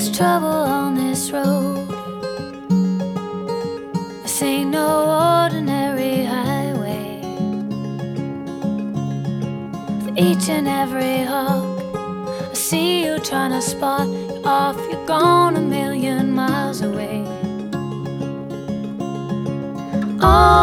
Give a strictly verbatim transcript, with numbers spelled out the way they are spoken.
There's trouble on this road. This ain't no ordinary highway. For each and every hawk I see you trying to spot, you're off, you're gone a million miles away. Oh,